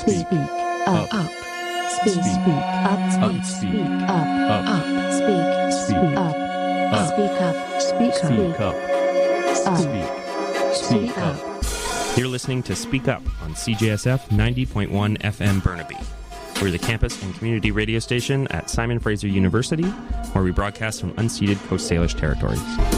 speak, up, speak, up, speak, up, speak, up, speak up. You're listening to Speak Up on CJSF 90.1 FM Burnaby. We're the campus and community radio station at Simon Fraser University, where we broadcast from unceded Coast Salish territories.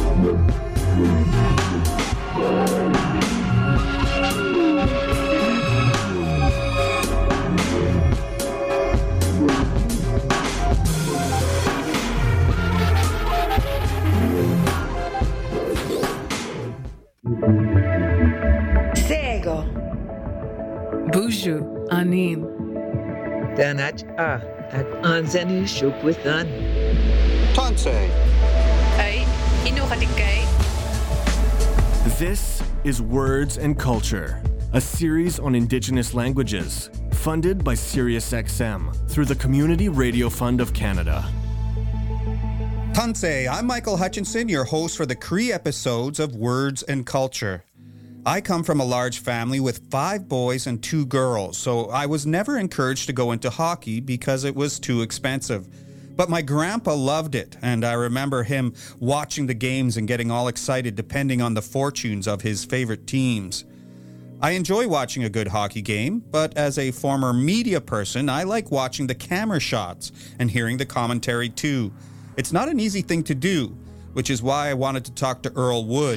Sego. Buju Anin. Danach at Anzani Shukwithan. Tansei. Ay, Inukatikay. This is Words and Culture, a series on Indigenous languages, funded by SiriusXM through the Community Radio Fund of Canada. Tansei, I'm Michael Hutchinson, your host for the Cree episodes of Words and Culture. I come from a large family with 5 boys and 2 girls, so I was never encouraged to go into hockey because it was too expensive. But my grandpa loved it, and I remember him watching the games and getting all excited depending on the fortunes of his favorite teams. I enjoy watching a good hockey game, but as a former media person, I like watching the camera shots and hearing the commentary too. It's not an easy thing to do, which is why I wanted to talk to Earl Wood.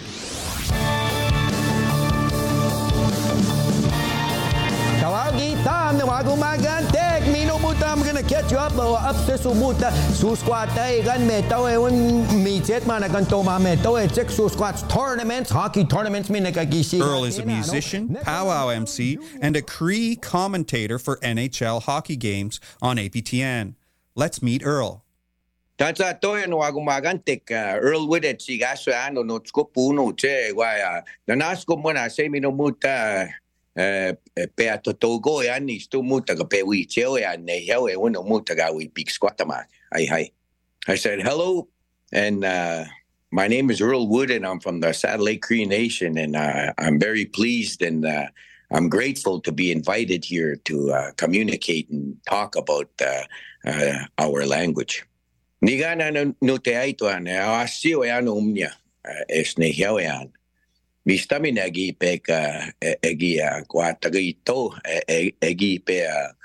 I'm gonna catch you up to sumuta susquat gan meto me jet man gan toma meto check susquats tournaments hockey tournaments Earl is a musician, powwow MC, and a Cree commentator for NHL hockey games on APTN. Let's meet Earl. Tansa toy no agumagantic Earl Wood at Sigasano no scopuno che why the nasco mona semi no muta pe totogo yan is to mutaga pe we cheo yan ne hewe uno mutaga we big squatama. I said hello, and my name is Earl Wood, and I'm from the Satellite Cree Nation, and I'm very pleased and I'm grateful to be invited here to communicate and talk about our language. Nigana no te aitoan asio yan umnya es ne hewe yan. Mistami nagi peka egi kwatagito egi pe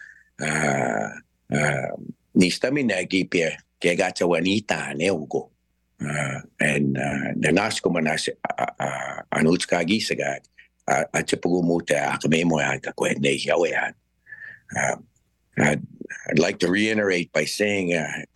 nistami nagi pe kegacha wanita neugo and the nasko manas anutska gisagat achapugu muta akamemo ata kwene yawan. I'd like to reiterate by saying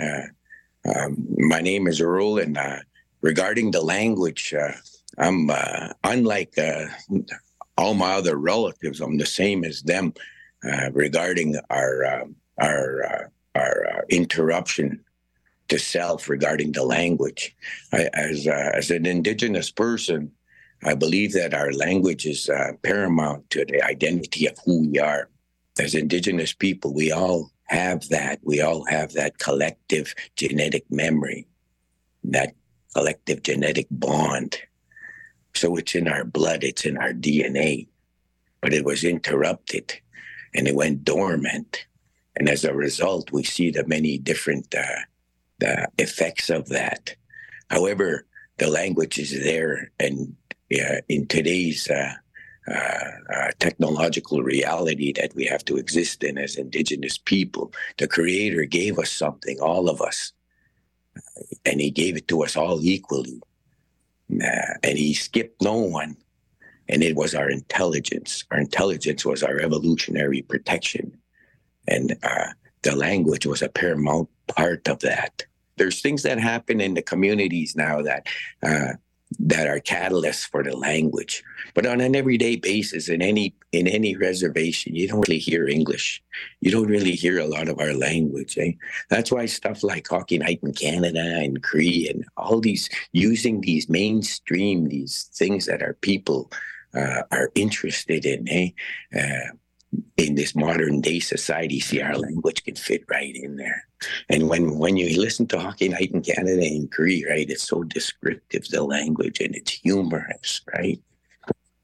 my name is Earl, and regarding the language, I'm unlike all my other relatives. I'm the same as them regarding our interruption to self regarding the language. As an Indigenous person, I believe that our language is paramount to the identity of who we are. As Indigenous people, we all have that. We all have that collective genetic memory, that collective genetic bond. So it's in our blood, it's in our DNA, but it was interrupted and it went dormant. And as a result, we see the many different the effects of that. However, the language is there, and in today's technological reality that we have to exist in as Indigenous people, the Creator gave us something, all of us, and He gave it to us all equally. And He skipped no one, and it was our intelligence. Our intelligence was our evolutionary protection, and the language was a paramount part of that. There's things that happen in the communities now that are catalysts for the language, but on an everyday basis, in any reservation, you don't really hear English. You don't really hear a lot of our language. That's why stuff like Hockey Night in Canada and Cree and all these, using these mainstream, these things that our people are interested in, in this modern day society, see our language can fit right in there. And when you listen to Hockey Night in Canada and Cree, right, it's so descriptive, the language, and it's humorous, right?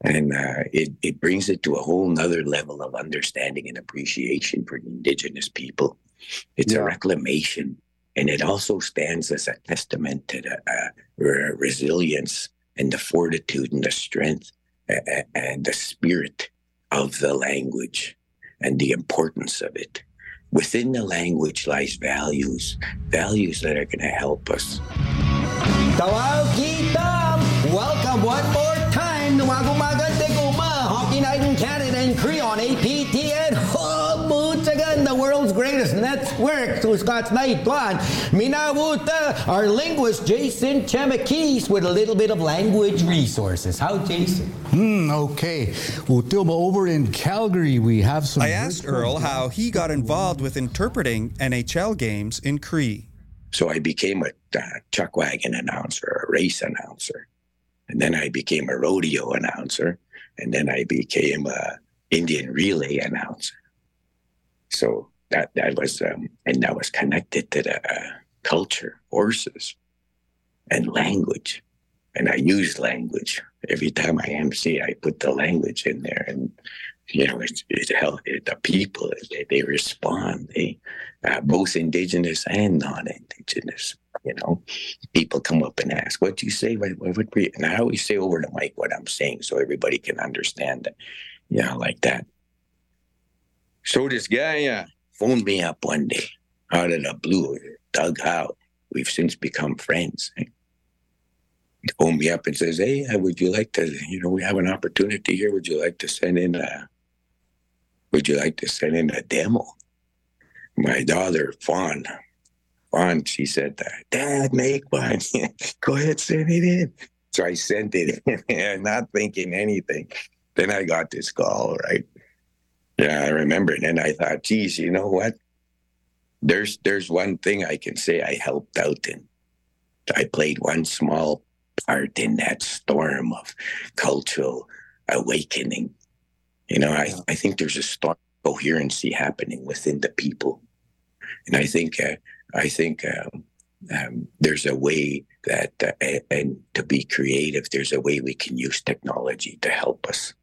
And it brings it to a whole nother level of understanding and appreciation for Indigenous people. It's a reclamation, and it also stands as a testament to the resilience and the fortitude and the strength and the spirit of the language and the importance of it. Within the language lies values that are going to help us. Welcome one more time to Hockey Night in Canada in Cree on APTN. The world's greatest network to Scott's Night One. Minawuta, our linguist Jason Chemakis with a little bit of language resources. How, Jason? Okay. Over in Calgary, we have some... I asked Earl how he got involved with interpreting NHL games in Cree. So I became a chuck wagon announcer, a race announcer. And then I became a rodeo announcer. And then I became a Indian relay announcer. So that was, and that was connected to the culture, horses, and language. And I use language. Every time I MC, I put the language in there. And, you know, the people, they respond. They, both Indigenous and non-Indigenous, you know. People come up and ask, what do you say? And I always say over the mic what I'm saying so everybody can understand it, you know, like that. So this guy phoned me up one day out of the blue, Doug Howe. We've since become friends. He phoned me up and says, hey, would you like to, you know, we have an opportunity here. Would you like to send in a demo? My daughter, Fawn, she said, Dad, make one. Go ahead, send it in. So I sent it in, not thinking anything. Then I got this call, right? Yeah, I remember. And then I thought, geez, you know what? There's one thing I can say I helped out in. I played one small part in that storm of cultural awakening. You know, I think there's a storm of coherency happening within the people. And I think there's a way that, and to be creative, there's a way we can use technology to help us.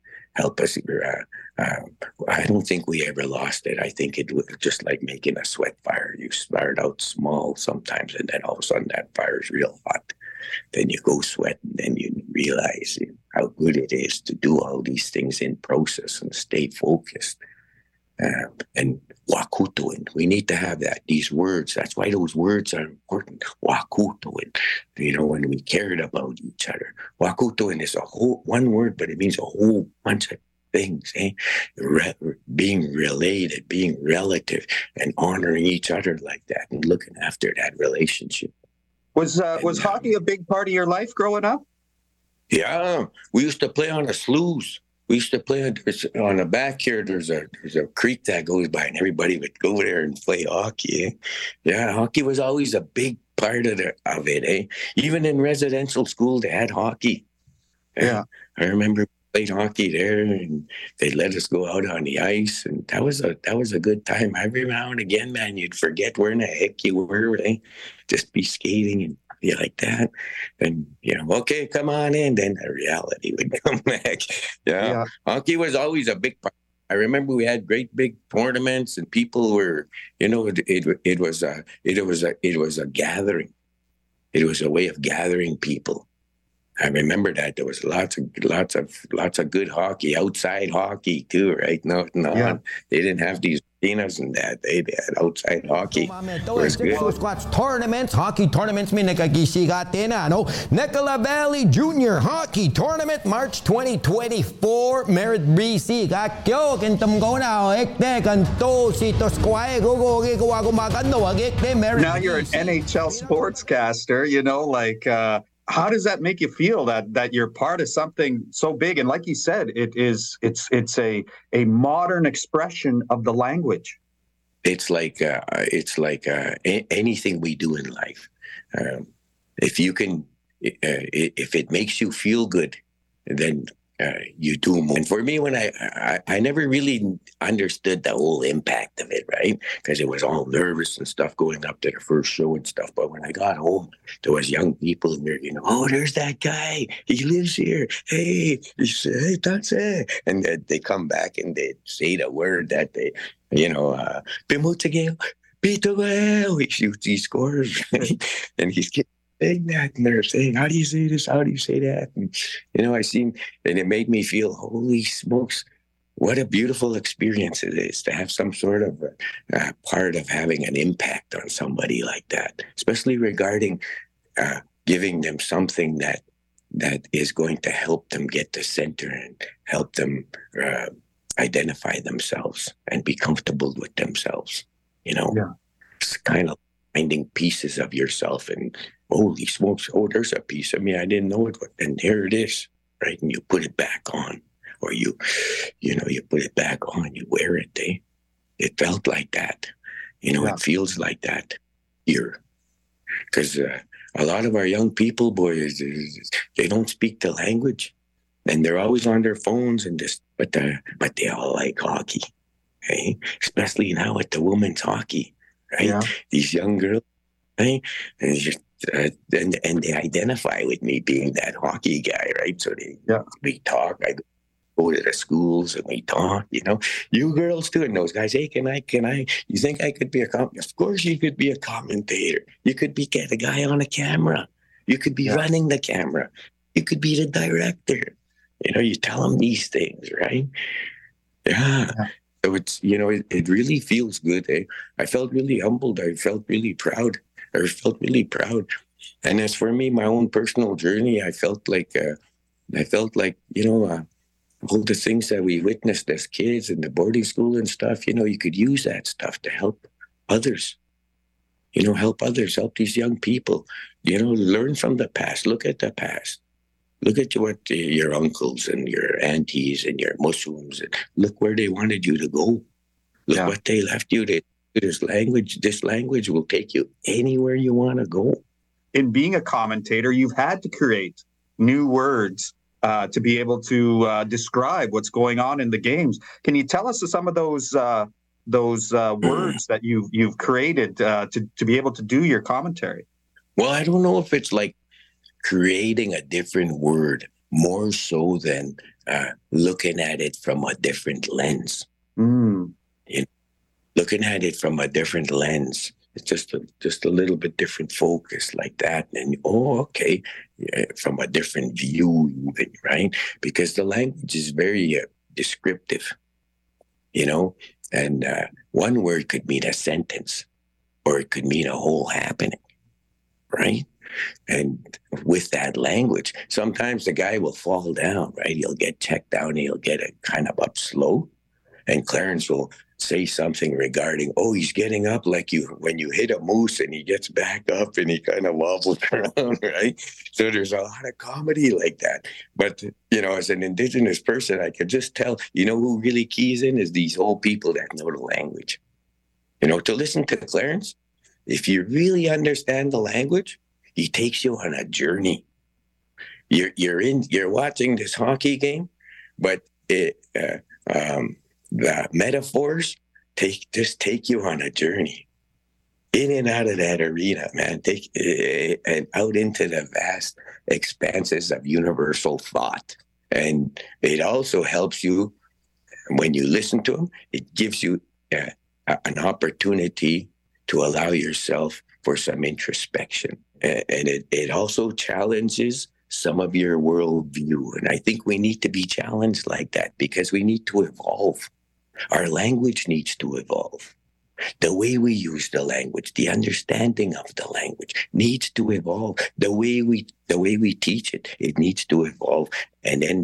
I don't think we ever lost it. I think it was just like making a sweat fire. You start out small sometimes, and then all of a sudden that fire is real hot. Then you go sweat, and then you realize how good it is to do all these things in process and stay focused. And wakutuin, we need to have that. These words, that's why those words are important. Wakutuin, you know, when we cared about each other. Wakutuin is a whole one word, but it means a whole bunch of things. Being related, being relative, and honoring each other like that, and looking after that relationship. Was hockey a big part of your life growing up? Yeah, we used to play on the sloughs. We used to play on the back here. There's a creek that goes by, and everybody would go there and play hockey. Eh? Yeah, hockey was always a big part of it. Eh? Even in residential school, they had hockey. Yeah, I remember we played hockey there, and they let us go out on the ice, and that was a good time. Every now and again, man, you'd forget where in the heck you were. Eh? Just be skating and be like that, and you know, okay, come on in. Then the reality would come back. Yeah. Hockey was always a big part. I remember we had great big tournaments, and people were, you know, it was a gathering. It was a way of gathering people. I remember that there was lots of good hockey, outside hockey too, right? No, they didn't have these arenas and that. They had outside hockey. It was good. Tournaments, hockey tournaments, may nakagisigat din, ano? Nicola Valley Junior Hockey Tournament, March 2024, Merit BC. Kakyo, kintam go na, ekte, kanto, sitos kwae, go, gumagando, ekte, Merit. Now you're an NHL sportscaster, you know, like, how does that make you feel that you're part of something so big? And like you said, it's a modern expression of the language. It's like anything we do in life. If it makes you feel good, then you do more. And for me, when I never really understood the whole impact of it, right? Because it was all nervous and stuff going up to the first show and stuff. But when I got home, there was young people in there, oh, there's that guy. He lives here. Hey, that's it. And they come back and they say the word that they, Pimutageo, Pito, he shoots, he scores, right? And he's getting that, and they're saying, how do you say this? How do you say that? And, I seen, and it made me feel, holy smokes, what a beautiful experience it is to have some sort of part of having an impact on somebody like that, especially regarding giving them something that is going to help them get to center and help them identify themselves and be comfortable with themselves. It's kind of finding pieces of yourself and holy smokes, there's a piece of me, I didn't know it, and here it is, right? And you put it back on, or you put it back on, you wear it, It felt like that. It feels like that here. Because a lot of our young people, boys, they don't speak the language, and they're always on their phones and this, but they all like hockey, okay? Especially now with the women's hockey, right? Yeah. These young girls, right? And they identify with me being that hockey guy, right? So we talk. I go to the schools and we talk. You girls too, and those guys. Hey, can I? You think I could be a commentator? Of course, you could be a commentator. You could be the guy on a camera. You could be running the camera. You could be the director. You tell them these things, right? Yeah. So it's it really feels good. I felt really humbled. I felt really proud. And as for me, my own personal journey, I felt like all the things that we witnessed as kids in the boarding school and stuff, you could use that stuff to help others. Help these young people, learn from the past, look at the past. Look at what your uncles and your aunties and your Muslims, and look where they wanted you to go. Look what they left you to. This language will take you anywhere you want to go. In being a commentator, you've had to create new words to be able to describe what's going on in the games. Can you tell us some of those words that you've created to be able to do your commentary? Well, I don't know if it's like creating a different word, more so than looking at it from a different lens. Looking at it from a different lens. It's just a little bit different focus like that. And, okay, from a different view, even, right? Because the language is very descriptive, and one word could mean a sentence, or it could mean a whole happening, right? And with that language, sometimes the guy will fall down, right? He'll get checked down. He'll get it kind of up slow. And Clarence will say something regarding, he's getting up like when you hit a moose and he gets back up and he kind of wobbles around, right? So there's a lot of comedy like that. But, as an Indigenous person, I could just tell, who really keys in is these old people that know the language. To listen to Clarence, if you really understand the language, he takes you on a journey. You're watching this hockey game, but the metaphors take you on a journey in and out of that arena, man. And out into the vast expanses of universal thought. And it also helps you when you listen to them. It gives you an opportunity to allow yourself for some introspection. And it also challenges some of your worldview. And I think we need to be challenged like that because we need to evolve. Our language needs to evolve. The way we use the language, the understanding of the language needs to evolve. The way we teach it, it needs to evolve. And then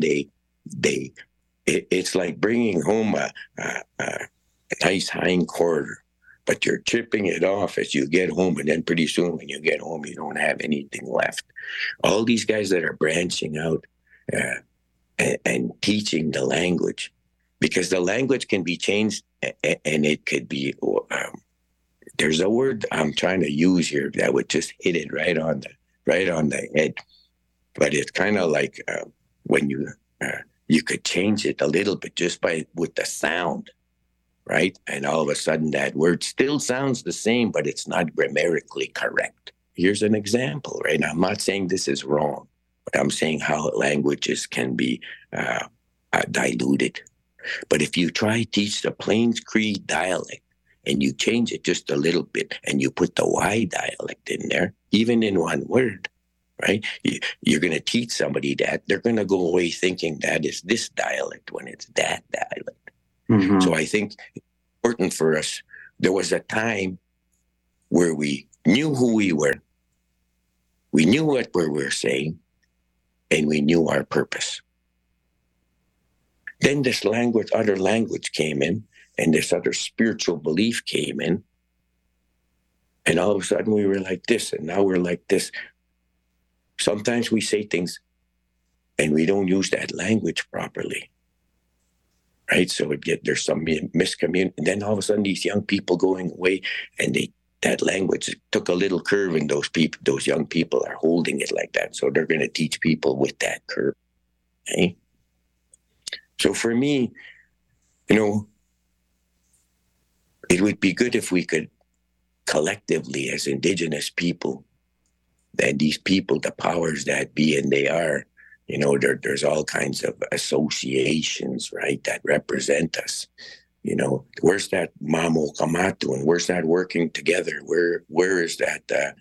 it's like bringing home a nice hind quarter, but you're chipping it off as you get home. And then pretty soon when you get home, you don't have anything left. All these guys that are branching out and teaching the language, because the language can be changed and it could be, there's a word I'm trying to use here that would just hit it right on the head. But it's kind of like when you you could change it a little bit just with the sound, right? And all of a sudden that word still sounds the same, but it's not grammatically correct. Here's an example, right? I'm not saying this is wrong, but I'm saying how languages can be diluted. But if you try to teach the Plains Cree dialect and you change it just a little bit and you put the Y dialect in there, even in one word, right? You're going to teach somebody that. They're going to go away thinking that is this dialect when it's that dialect. Mm-hmm. So I think it's important for us. There was a time where we knew who we were. We knew what we were saying, and we knew our purpose. Then this other language came in, and this other spiritual belief came in, and all of a sudden we were like this, and now we're like this. Sometimes we say things, and we don't use that language properly, right? So there's some miscommunication, and then all of a sudden these young people going away, and that language took a little curve, and those young people are holding it like that. So they're going to teach people with that curve, okay? So for me, it would be good if we could collectively, as Indigenous people, that these people, the powers that be, and they are, there's all kinds of associations, right, that represent us. Where's that Mamo Kamatu, and where's that working together? Where is that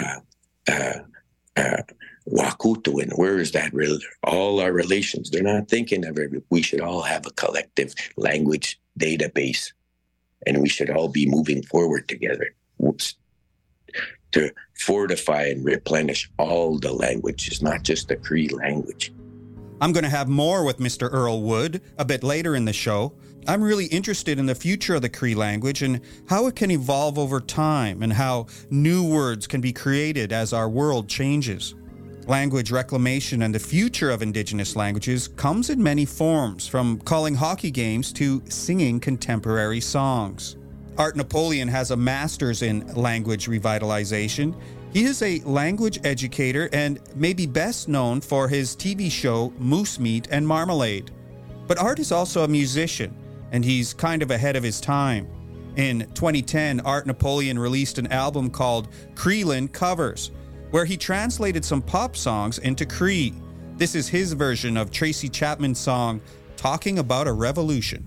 Wakutu, and where is that all our relations? They're not thinking of it. We should all have a collective language database, and we should all be moving forward together to fortify and replenish all the languages, not just the Cree language. I'm going to have more with Mr. Earl Wood a bit later in the show. I'm really interested in the future of the Cree language and how it can evolve over time and how new words can be created as our world changes. Language reclamation and the future of Indigenous languages comes in many forms, from calling hockey games to singing contemporary songs. Art Napoleon has a master's in language revitalization. He is a language educator and may be best known for his TV show Moose Meat and Marmalade. But Art is also a musician, and he's kind of ahead of his time. In 2010, Art Napoleon released an album called Creeland Covers, where he translated some pop songs into Cree. This is his version of Tracy Chapman's song, Talking About a Revolution.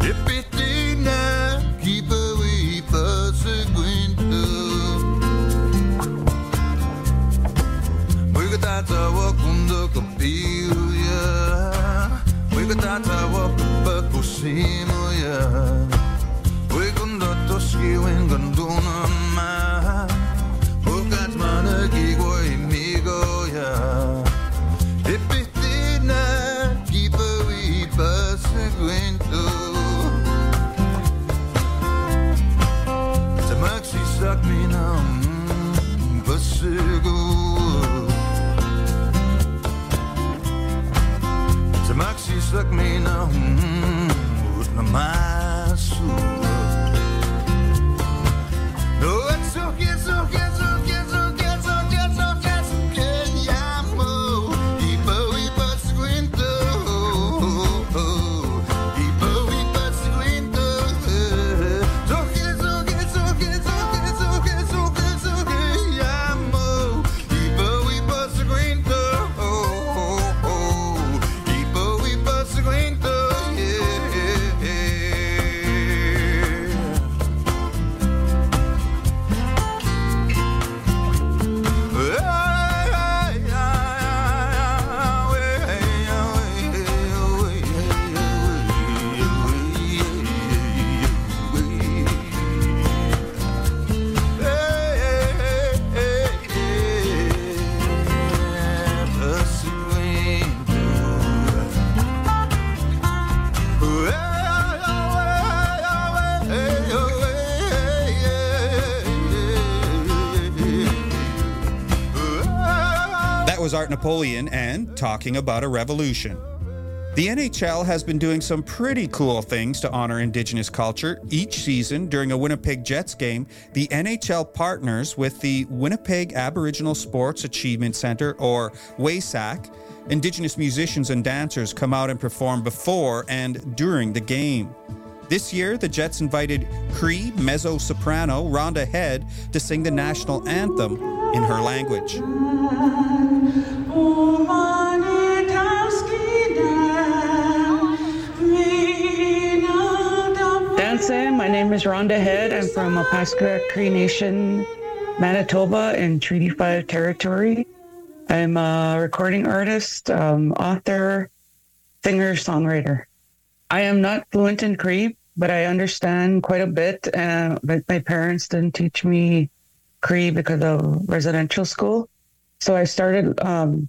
Art Napoleon and Talking About a Revolution. The NHL has been doing some pretty cool things to honor Indigenous culture. Each season, during a Winnipeg Jets game, the NHL partners with the Winnipeg Aboriginal Sports Achievement Centre, or WASAC. Indigenous musicians and dancers come out and perform before and during the game. This year, the Jets invited Cree mezzo-soprano Rhonda Head to sing the national anthem in her language. Dancing, my name is Rhonda Head. I'm from Opaskwayak Cree Nation, Manitoba in Treaty 5 territory. I'm a recording artist, author, singer, songwriter. I am not fluent in Cree, but I understand quite a bit. But my parents didn't teach me Cree because of residential school. So I started, I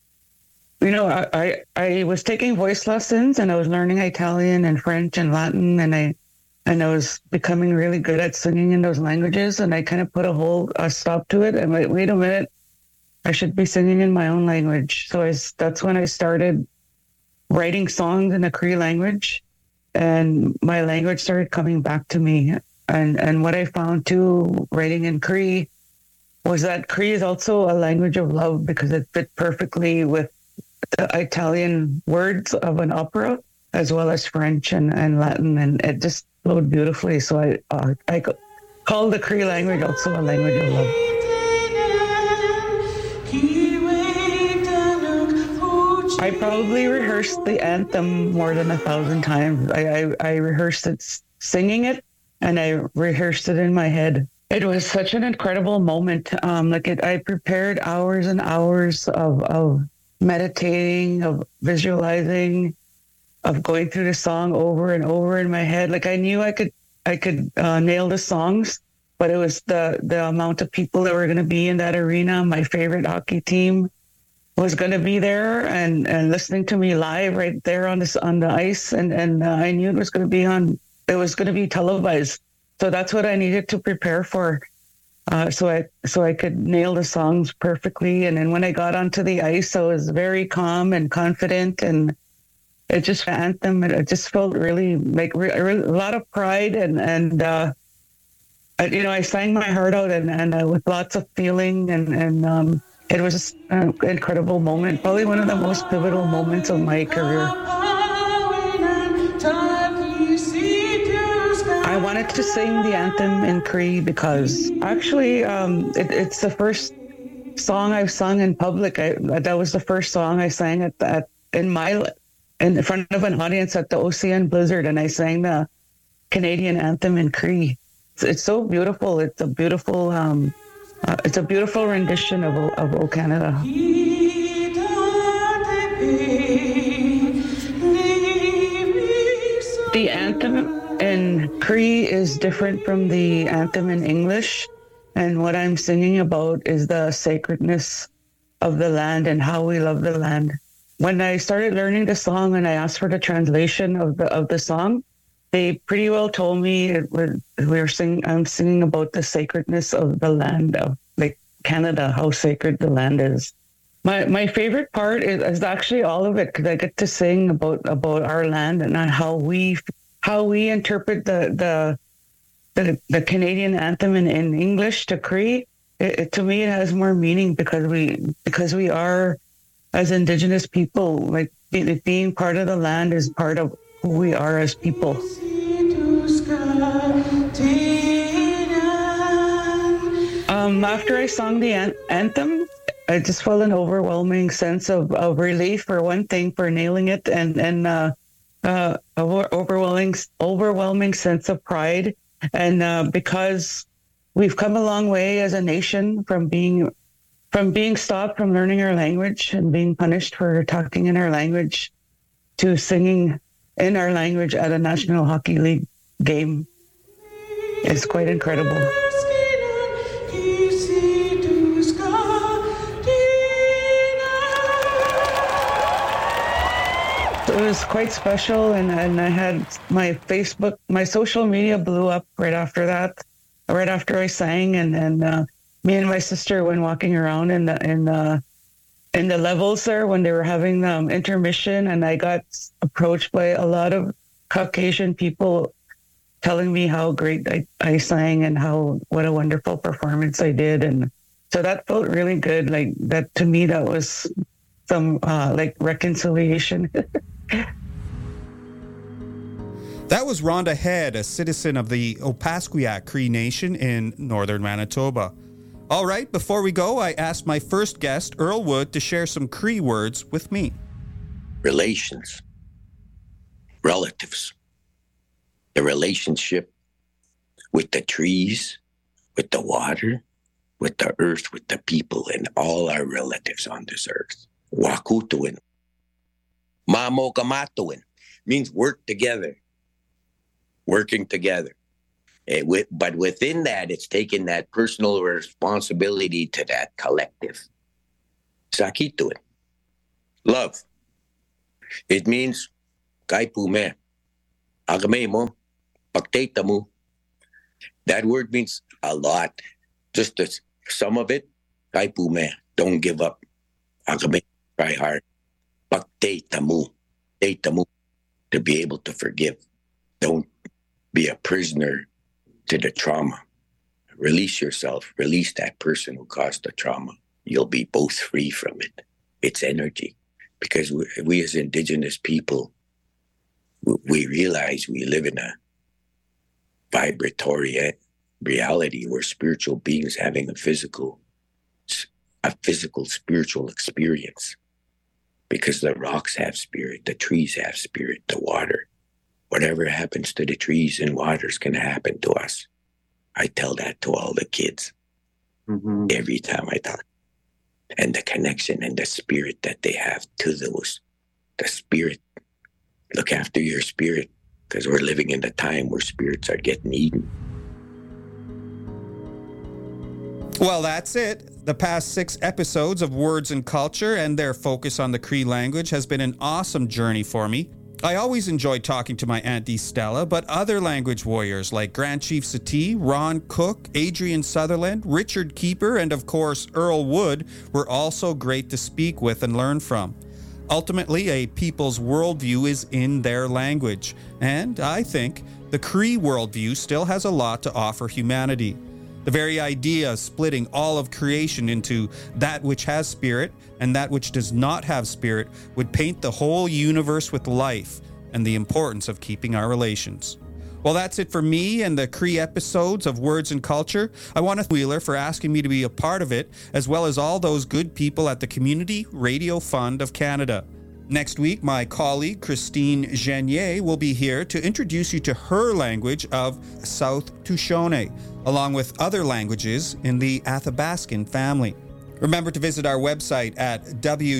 was taking voice lessons and I was learning Italian and French and Latin, and I was becoming really good at singing in those languages. And I kind of put a stop to it. And wait a minute, I should be singing in my own language. So that's when I started writing songs in the Cree language, and my language started coming back to me. And what I found too, writing in Cree, was that Cree is also a language of love because it fit perfectly with the Italian words of an opera, as well as French and Latin, and it just flowed beautifully. So I call the Cree language also a language of love. I probably rehearsed the anthem more than 1,000 times. I rehearsed it singing it, and I rehearsed it in my head. It was such an incredible moment. I prepared hours and hours of meditating, of visualizing, of going through the song over and over in my head. Like I knew I could nail the songs, but it was the amount of people that were going to be in that arena. My favorite hockey team was going to be there and listening to me live right there on the ice, and I knew it was going to be televised. So that's what I needed to prepare for, so I could nail the songs perfectly. And then when I got onto the ice, I was very calm and confident, and it just anthem. It just felt really like a lot of pride, and I sang my heart out and with lots of feeling, and it was an incredible moment. Probably one of the most pivotal moments of my career. I wanted to sing the anthem in Cree because actually it's the first song I've sung in public. That was the first song I sang in my in front of an audience at the Ocean Blizzard, and I sang the Canadian anthem in Cree. It's so beautiful. It's a beautiful rendition of O Canada. The anthem in Cree is different from the anthem in English. And what I'm singing about is the sacredness of the land and how we love the land. When I started learning the song and I asked for the translation of the song, they pretty well told me I'm singing about the sacredness of the land of like Canada, how sacred the land is. My favorite part is actually all of it, because I get to sing about our land and how we interpret the Canadian anthem in English to Cree. To me, it has more meaning because we are, as Indigenous people, like being part of the land is part of who we are as people. After I sang the anthem, I just felt an overwhelming sense of relief, for one thing, for nailing it, and overwhelming sense of pride. And because we've come a long way as a nation from being stopped from learning our language and being punished for talking in our language to singing in our language at a National Hockey League game. It's quite incredible. It was quite special, and I had my Facebook, my social media blew up right after that, right after I sang, and me and my sister went walking around in the levels there when they were having intermission, and I got approached by a lot of Caucasian people telling me how great I sang and what a wonderful performance I did, and so that felt really good. Like that, to me, that was some like reconciliation. That was Rhonda Head, a citizen of the Opaskwayak Cree Nation in northern Manitoba. All right, before we go, I asked my first guest, Earl Wood, to share some Cree words with me. Relations. Relatives. The relationship with the trees, with the water, with the earth, with the people, and all our relatives on this earth. Wakutuin. Mamokamatuin means work together. Working together. But within that, it's taking that personal responsibility to that collective. Sakituin. Love. It means kaipume. Agame mo. Pagteta mo. That word means a lot. Just some of it. Kaipume. Don't give up. Agame. Try hard. Pagteta mo. Teta mo. To be able to forgive. Don't be a prisoner to the trauma. Release yourself. Release that person who caused the trauma. You'll be both free from it. It's energy. Because we as Indigenous people, we realize we live in a vibratory reality. We're spiritual beings having a physical spiritual experience. Because the rocks have spirit, the trees have spirit, the water. Whatever happens to the trees and waters can happen to us. I tell that to all the kids every time I talk. And the connection and the spirit that they have to those. The spirit. Look after your spirit, because we're living in the time where spirits are getting eaten. Well, that's it. The past 6 episodes of Words and Culture and their focus on the Cree language has been an awesome journey for me. I always enjoyed talking to my Auntie Stella, but other language warriors like Grand Chief Sati, Ron Cook, Adrian Sutherland, Richard Keeper, and of course Earl Wood were also great to speak with and learn from. Ultimately, a people's worldview is in their language, and I think the Cree worldview still has a lot to offer humanity. The very idea of splitting all of creation into that which has spirit and that which does not have spirit would paint the whole universe with life and the importance of keeping our relations. Well, that's it for me and the Cree episodes of Words and Culture. I want to thank Wheeler for asking me to be a part of it, as well as all those good people at the Community Radio Fund of Canada. Next week, my colleague Christine Genier will be here to introduce you to her language of South Tushone, along with other languages in the Athabascan family. Remember to visit our website at